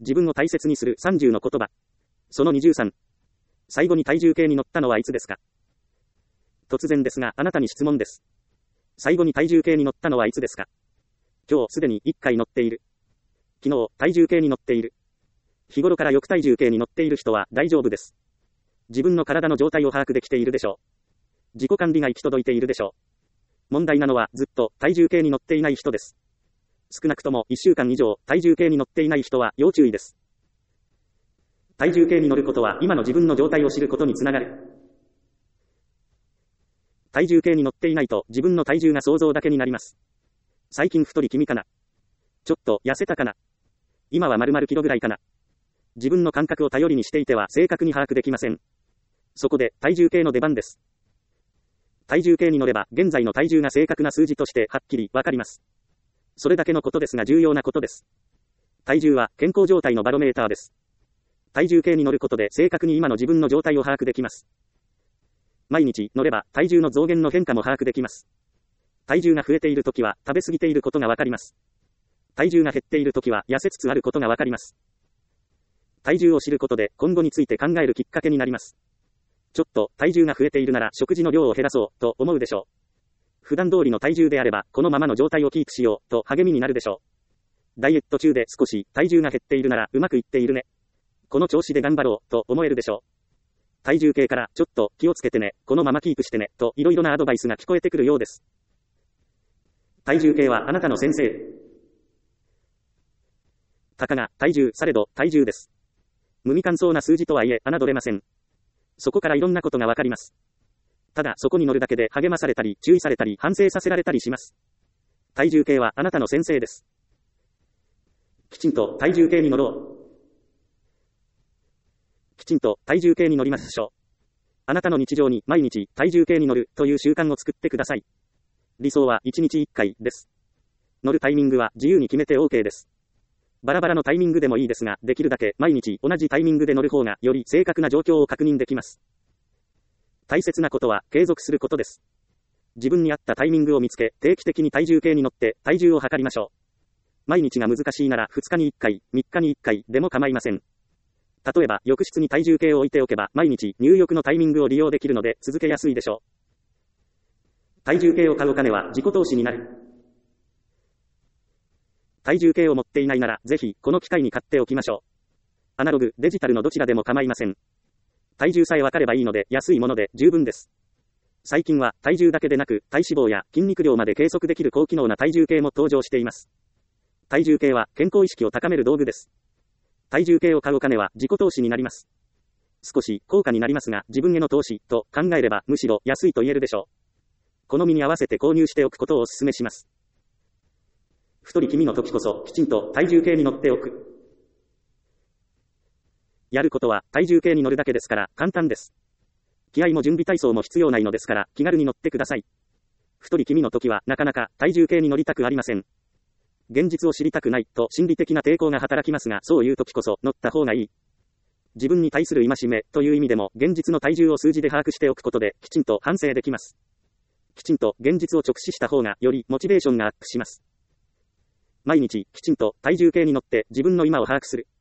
自分を大切にする30の言葉。その23。最後に体重計に乗ったのはいつですか？突然ですが、あなたに質問です。最後に体重計に乗ったのはいつですか？今日すでに1回乗っている。昨日、体重計に乗っている。日頃からよく体重計に乗っている人は大丈夫です。自分の体の状態を把握できているでしょう。自己管理が行き届いているでしょう。問題なのはずっと体重計に乗っていない人です。少なくとも1週間以上体重計に乗っていない人は要注意です。体重計に乗ることは今の自分の状態を知ることにつながる。体重計に乗っていないと自分の体重が想像だけになります。最近太り気味かな。ちょっと痩せたかな。今は〇〇キロぐらいかな。自分の感覚を頼りにしていては正確に把握できません。そこで体重計の出番です。体重計に乗れば現在の体重が正確な数字としてはっきりわかります。それだけのことですが重要なことです。体重は健康状態のバロメーターです。体重計に乗ることで正確に今の自分の状態を把握できます。毎日乗れば体重の増減の変化も把握できます。体重が増えているときは食べ過ぎていることがわかります。体重が減っているときは痩せつつあることがわかります。体重を知ることで今後について考えるきっかけになります。ちょっと体重が増えているなら食事の量を減らそうと思うでしょう。普段通りの体重であればこのままの状態をキープしようと励みになるでしょう。ダイエット中で少し体重が減っているならうまくいっているね。この調子で頑張ろうと思えるでしょう。体重計からちょっと気をつけてね、このままキープしてねといろいろなアドバイスが聞こえてくるようです。体重計はあなたの先生。たかが体重されど体重です。無味乾燥な数字とはいえ侮れません。そこからいろんなことがわかります。ただそこに乗るだけで励まされたり注意されたり反省させられたりします。体重計はあなたの先生です。きちんと体重計に乗ろう。きちんと体重計に乗りましょう。あなたの日常に毎日体重計に乗るという習慣を作ってください。理想は1日1回です。乗るタイミングは自由に決めて OK です。バラバラのタイミングでもいいですが、できるだけ毎日同じタイミングで乗る方がより正確な状況を確認できます。大切なことは継続することです。自分に合ったタイミングを見つけ、定期的に体重計に乗って体重を測りましょう。毎日が難しいなら2日に1回、3日に1回でも構いません。例えば浴室に体重計を置いておけば毎日入浴のタイミングを利用できるので続けやすいでしょう。体重計を買うお金は自己投資になる。体重計を持っていないならぜひこの機会に買っておきましょう。アナログ、デジタルのどちらでも構いません。体重さえ分かればいいので安いもので十分です。最近は体重だけでなく体脂肪や筋肉量まで計測できる高機能な体重計も登場しています。体重計は健康意識を高める道具です。体重計を買うお金は自己投資になります。少し高価になりますが自分への投資と考えればむしろ安いと言えるでしょう。好みに合わせて購入しておくことをお勧めします。太り気味の時こそきちんと体重計に乗っておく。やることは体重計に乗るだけですから簡単です。気合も準備体操も必要ないのですから気軽に乗ってください。太り気味の時はなかなか体重計に乗りたくありません。現実を知りたくないと心理的な抵抗が働きますが、そういう時こそ乗った方がいい。自分に対する戒めという意味でも現実の体重を数字で把握しておくことできちんと反省できます。きちんと現実を直視した方がよりモチベーションがアップします。毎日きちんと体重計に乗って自分の今を把握する。